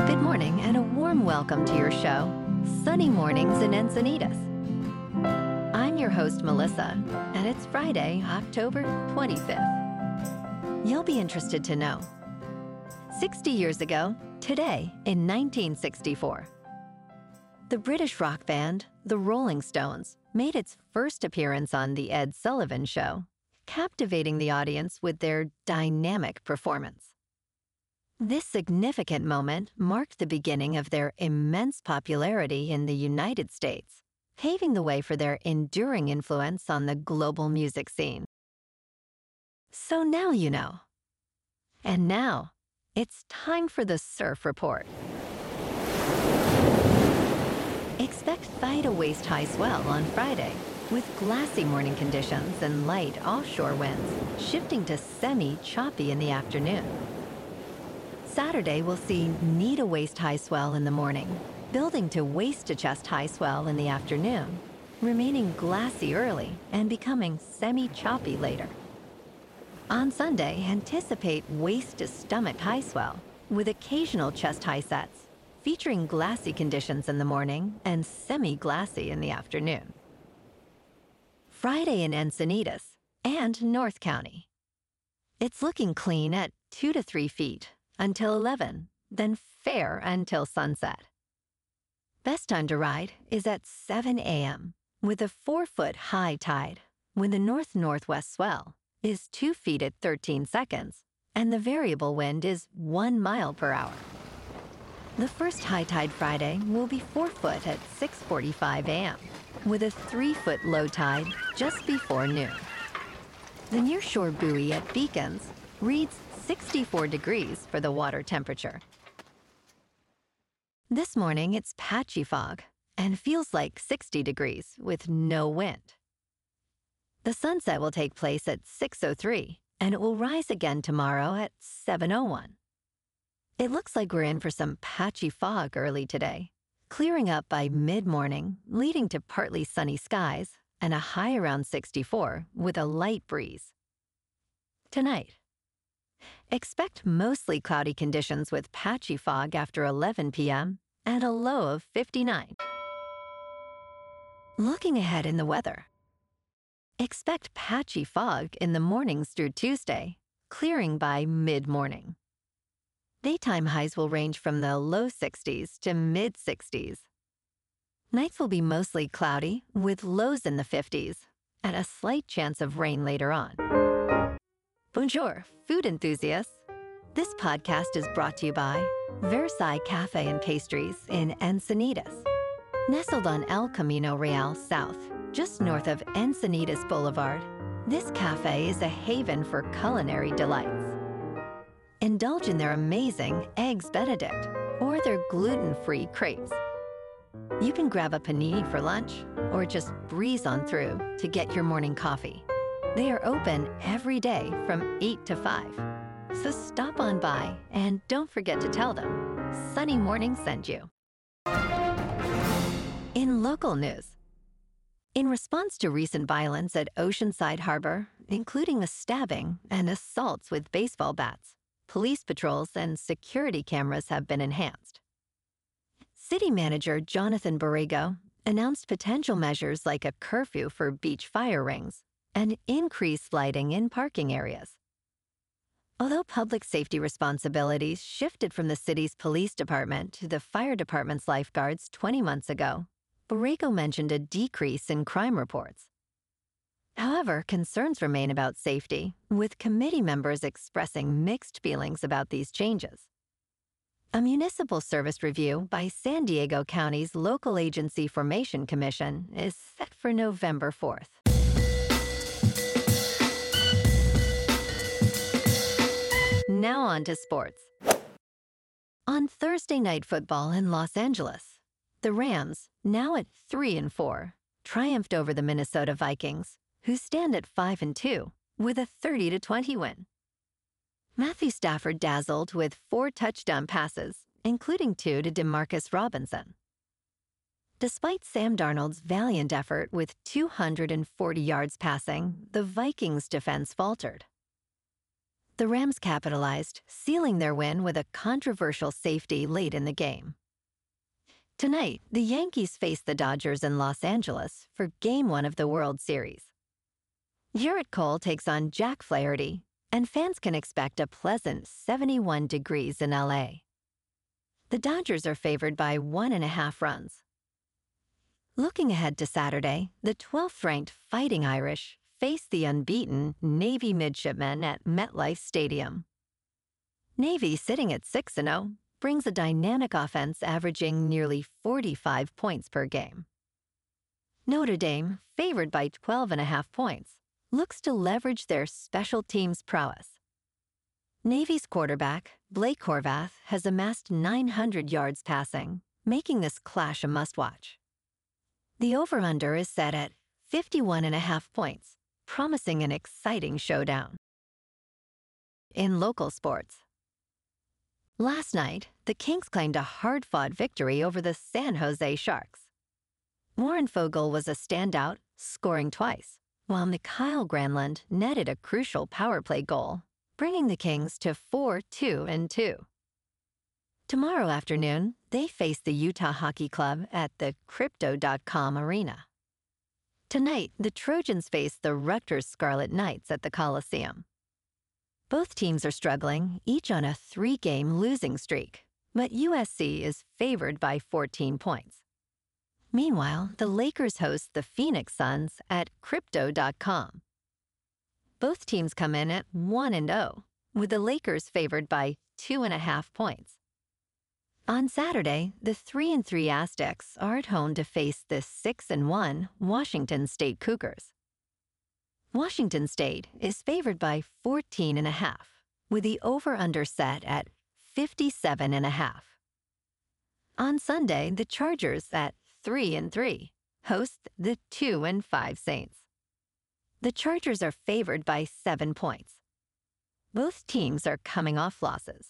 Good morning and a warm welcome to your show, Sunny Mornings in Encinitas. I'm your host, Melissa, and it's Friday, October 25th. You'll be interested to know. 60 years ago, today in 1964, the British rock band, the Rolling Stones, made its first appearance on The Ed Sullivan Show, captivating the audience with their dynamic performance. This significant moment marked the beginning of their immense popularity in the United States, paving the way for their enduring influence on the global music scene. So now you know. And now, it's time for the Surf Report. Expect thigh to waist-high swell on Friday, with glassy morning conditions and light offshore winds, shifting to semi-choppy in the afternoon. Saturday will see knee to waist-high swell in the morning, building to waist-to-chest high swell in the afternoon, remaining glassy early and becoming semi-choppy later. On Sunday, anticipate waist-to-stomach high swell, with occasional chest-high sets, featuring glassy conditions in the morning and semi-glassy in the afternoon. Friday in Encinitas and North County. It's looking clean at 2 to 3 feet until 11, then fair until sunset. Best time to ride is at 7 a.m. with a 4-foot high tide, when the north-northwest swell is 2 feet at 13 seconds, and the variable wind is 1 mile per hour. The first high tide Friday will be 4 foot at 6:45 a.m., with a 3-foot low tide just before noon. The nearshore buoy at Beacons reads 64 degrees for the water temperature. This morning it's patchy fog and feels like 60 degrees with no wind. The sunset will take place at 6:03 and it will rise again tomorrow at 7:01. It looks like we're in for some patchy fog early today, clearing up by mid-morning, leading to partly sunny skies and a high around 64 with a light breeze. Tonight, expect mostly cloudy conditions with patchy fog after 11 p.m. and a low of 59. Looking ahead in the weather, expect patchy fog in the mornings through Tuesday, clearing by mid-morning. Daytime highs will range from the low 60s to mid-60s. Nights will be mostly cloudy with lows in the 50s and a slight chance of rain later on. Bonjour, food enthusiasts. This podcast is brought to you by Versailles Cafe and Pastries in Encinitas. Nestled on El Camino Real South, just north of Encinitas Boulevard, this cafe is a haven for culinary delights. Indulge in their amazing Eggs Benedict or their gluten-free crepes. You can grab a panini for lunch or just breeze on through to get your morning coffee. They are open every day from 8 to 5. So stop on by and don't forget to tell them Sunny Morning sent you. In local news, in response to recent violence at Oceanside Harbor, including a stabbing and assaults with baseball bats, police patrols and security cameras have been enhanced. City Manager Jonathan Borrego announced potential measures like a curfew for beach fire rings and increased lighting in parking areas. Although public safety responsibilities shifted from the city's police department to the fire department's lifeguards 20 months ago, Borrego mentioned a decrease in crime reports. However, concerns remain about safety, with committee members expressing mixed feelings about these changes. A municipal service review by San Diego County's Local Agency Formation Commission is set for November 4th. Now on to sports. On Thursday Night Football in Los Angeles, the Rams, now at 3-4, triumphed over the Minnesota Vikings, who stand at 5-2, with a 30-20 win. Matthew Stafford dazzled with 4 touchdown passes, including 2 to Demarcus Robinson. Despite Sam Darnold's valiant effort with 240 yards passing, the Vikings' defense faltered. The Rams capitalized, sealing their win with a controversial safety late in the game. Tonight, the Yankees face the Dodgers in Los Angeles for Game 1 of the World Series. Garrett Cole takes on Jack Flaherty, and fans can expect a pleasant 71 degrees in LA. The Dodgers are favored by 1.5 runs. Looking ahead to Saturday, the 12th-ranked Fighting Irish face the unbeaten Navy midshipmen at MetLife Stadium. Navy, sitting at 6-0, brings a dynamic offense averaging nearly 45 points per game. Notre Dame, favored by 12.5 points, looks to leverage their special teams prowess. Navy's quarterback, Blake Horvath, has amassed 900 yards passing, making this clash a must-watch. The over-under is set at 51.5 points, promising an exciting showdown. In local sports, last night, the Kings claimed a hard-fought victory over the San Jose Sharks. Warren Fogle was a standout, scoring twice, while Mikhail Granlund netted a crucial power play goal, bringing the Kings to 4-2-2. Tomorrow afternoon, they face the Utah Hockey Club at the Crypto.com Arena. Tonight, the Trojans face the Rutgers Scarlet Knights at the Coliseum. Both teams are struggling, each on a 3-game losing streak, but USC is favored by 14 points. Meanwhile, the Lakers host the Phoenix Suns at Crypto.com. Both teams come in at 1-0, with the Lakers favored by 2.5 points. On Saturday, the 3-3 Aztecs are at home to face the 6-1 Washington State Cougars. Washington State is favored by 14.5, with the over-under set at 57.5. On Sunday, the Chargers at 3-3 host the 2-5 Saints. The Chargers are favored by 7 points. Both teams are coming off losses.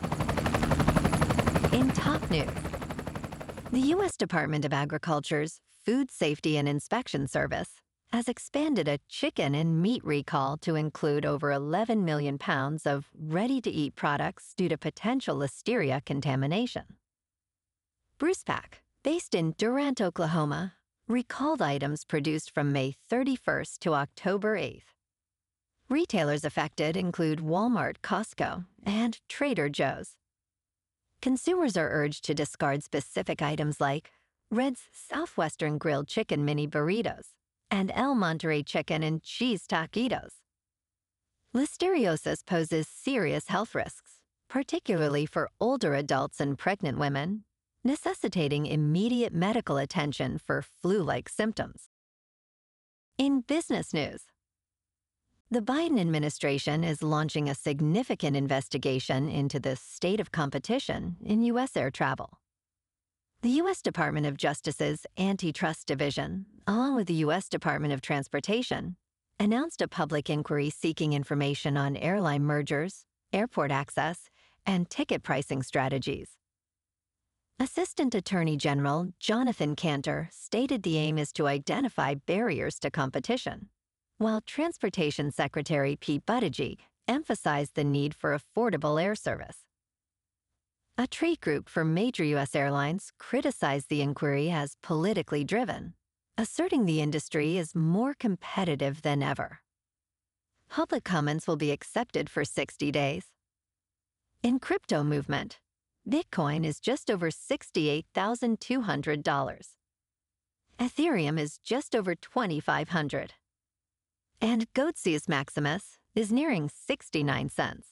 In top news, the U.S. Department of Agriculture's Food Safety and Inspection Service has expanded a chicken and meat recall to include over 11 million pounds of ready-to-eat products due to potential listeria contamination. BrucePac, based in Durant, Oklahoma, recalled items produced from May 31st to October 8th. Retailers affected include Walmart, Costco, and Trader Joe's. Consumers are urged to discard specific items like Red's Southwestern Grilled Chicken Mini Burritos and El Monterey Chicken and Cheese Taquitos. Listeriosis poses serious health risks, particularly for older adults and pregnant women, necessitating immediate medical attention for flu-like symptoms. In business news, the Biden administration is launching a significant investigation into the state of competition in U.S. air travel. The U.S. Department of Justice's Antitrust Division, along with the U.S. Department of Transportation, announced a public inquiry seeking information on airline mergers, airport access, and ticket pricing strategies. Assistant Attorney General Jonathan Cantor stated the aim is to identify barriers to competition, while Transportation Secretary Pete Buttigieg emphasized the need for affordable air service. A trade group for major U.S. airlines criticized the inquiry as politically driven, asserting the industry is more competitive than ever. Public comments will be accepted for 60 days. In crypto movement, Bitcoin is just over $68,200. Ethereum is just over $2,500. And Goatsius Maximus is nearing 69 cents.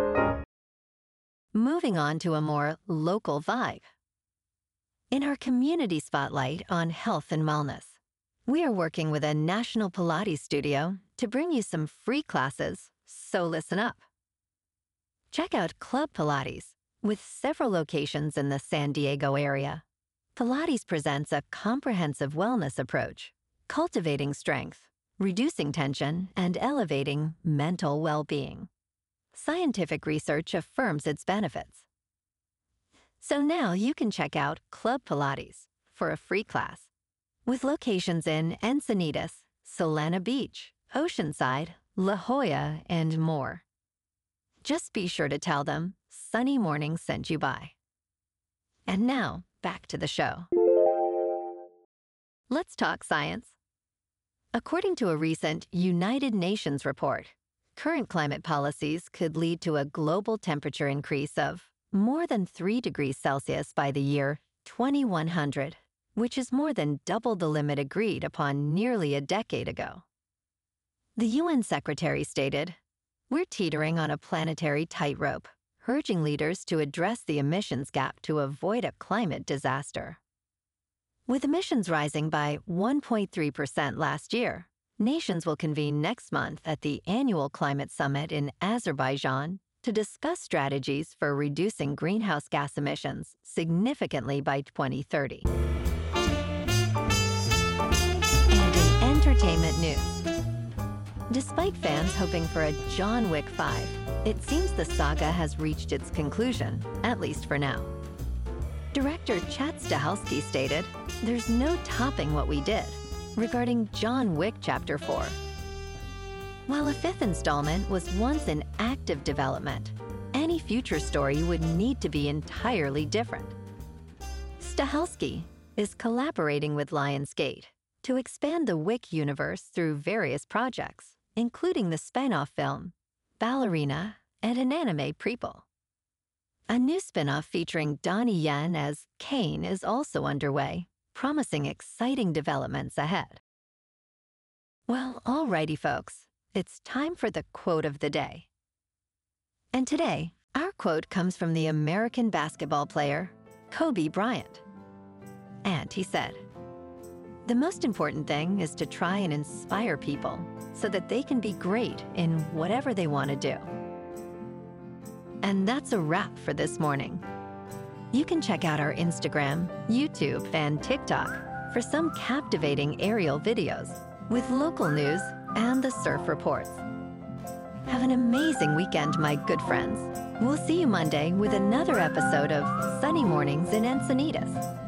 Moving on to a more local vibe. In our community spotlight on health and wellness, we are working with a national Pilates studio to bring you some free classes, so listen up. Check out Club Pilates, with several locations in the San Diego area. Pilates presents a comprehensive wellness approach, cultivating strength, reducing tension, and elevating mental well-being. Scientific research affirms its benefits. So now you can check out Club Pilates for a free class, with locations in Encinitas, Solana Beach, Oceanside, La Jolla, and more. Just be sure to tell them Sunny Morning sent you by. And now, back to the show. Let's talk science. According to a recent United Nations report, current climate policies could lead to a global temperature increase of more than 3 degrees Celsius by the year 2100, which is more than double the limit agreed upon nearly a decade ago. The UN Secretary stated, "We're teetering on a planetary tightrope, urging leaders to address the emissions gap to avoid a climate disaster." With emissions rising by 1.3% last year, nations will convene next month at the annual climate summit in Azerbaijan to discuss strategies for reducing greenhouse gas emissions significantly by 2030. And in entertainment news, despite fans hoping for a John Wick 5, it seems the saga has reached its conclusion, at least for now. Director Chad Stahelski stated, "There's no topping what we did," regarding John Wick Chapter 4. While a 5th installment was once in active development, any future story would need to be entirely different. Stahelski is collaborating with Lionsgate to expand the Wick universe through various projects, including the spin-off film, Ballerina, and an anime prequel. A new spin-off featuring Donnie Yen as Kane is also underway, promising exciting developments ahead. Well, alrighty folks, it's time for the quote of the day. And today, our quote comes from the American basketball player, Kobe Bryant. And he said, "The most important thing is to try and inspire people so that they can be great in whatever they want to do." And that's a wrap for this morning. You can check out our Instagram, YouTube, and TikTok for some captivating aerial videos with local news and the surf reports. Have an amazing weekend, my good friends. We'll see you Monday with another episode of Sunny Mornings in Encinitas.